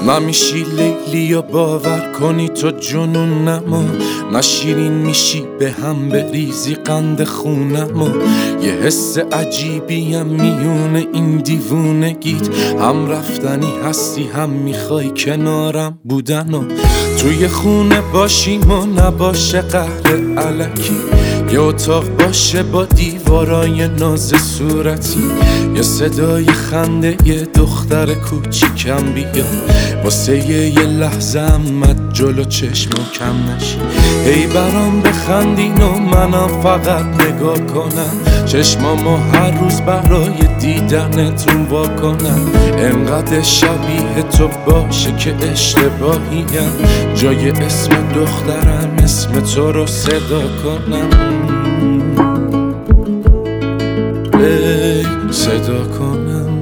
نمیشی لیلی و باور کنی تو جنونمو، نشیرین میشی به هم بریزی قند خونمو. یه حس عجیبیم میونه این دیوونگیت، هم رفتنی هستی هم میخوای کنارم بودنو. توی خونه باشیم و نباشه قهر علکی، یه اتاق باشه با دیوارای ناز صورتی، یه صدای خنده یه دختر کوچیکم بیاد واسه یه لحظه امت جلو چشمو کم نشی. هی برام بخندین و منم فقط نگاه کنم، چشمامو هر روز برای دیدنتون وا کنم. انقدر شبیه تو باشه که اشتباهیم، جای اسم دخترم اسم تو رو صدا کنم. ای صدا کنم.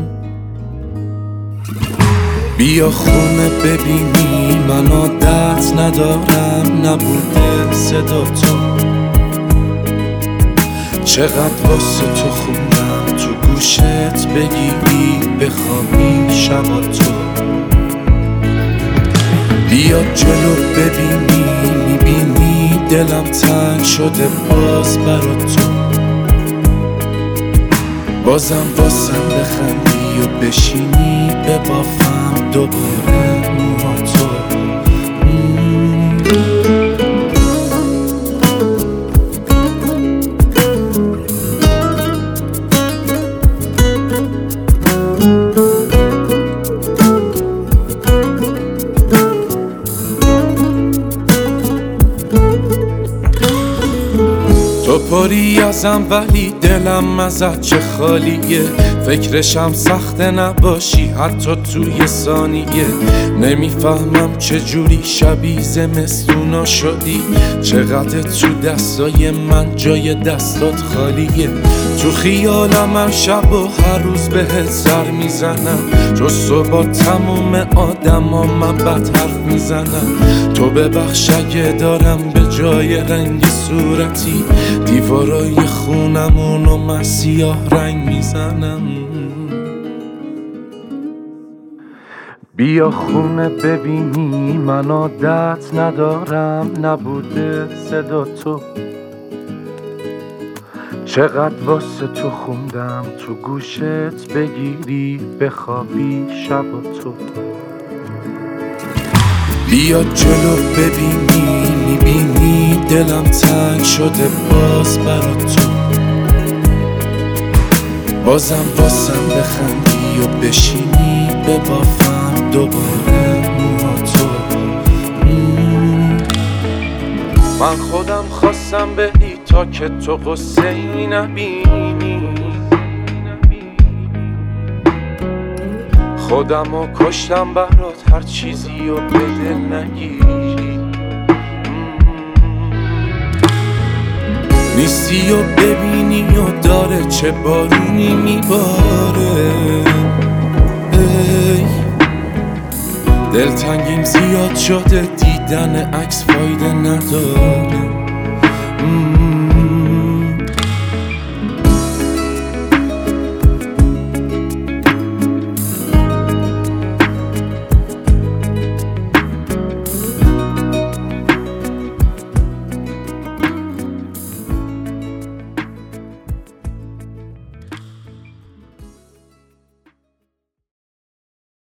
بیا خونه ببینی من عادت ندارم نبوده صدا تو، چقدر واسه تو خوندم تو گوشت بگیری بخوابی شبا تو. بیا جلو ببینی میبینی دلم تنگ شده باز برا تو، بازم بخندی و بشینی ببافم دوباره موها تو. تو پری ازم ولی دلم ازت چه خالیه، فکرشم سخته نباشی حتی توی ثانیه. نمیفهمم چجوری شبیه زمستونا شدی، چقدر تو دستای من جای دستات خالیه. تو خیالم هر شب و هر روز بهت سر میزنم، جز تو با تموم آدما من بد حرف میزنم. تو ببخش اگه دارم به جای رنگ صورتی دیوارای خونمونو من سیاه رنگ میزنم. بیا خونه ببینی من عادت ندارم نبوده صدا تو، چقدر واسه تو خوندم تو گوشت بگیری بخوابی شبا تو. بیا جلو ببینی میبینی دلم تنگ شده باز برا تو، بازم بخندی و بشینی ببافم دوباره موها تو. من خودم خواستم بری تا که تو قصه ای نبینی، خودمو کشتم برات هر چیزی و به دل نگیری. نیستی و ببینی و داره چه بارونی میباره. ای دلتنگیم زیاد شده دیدن عکس فایده نداره.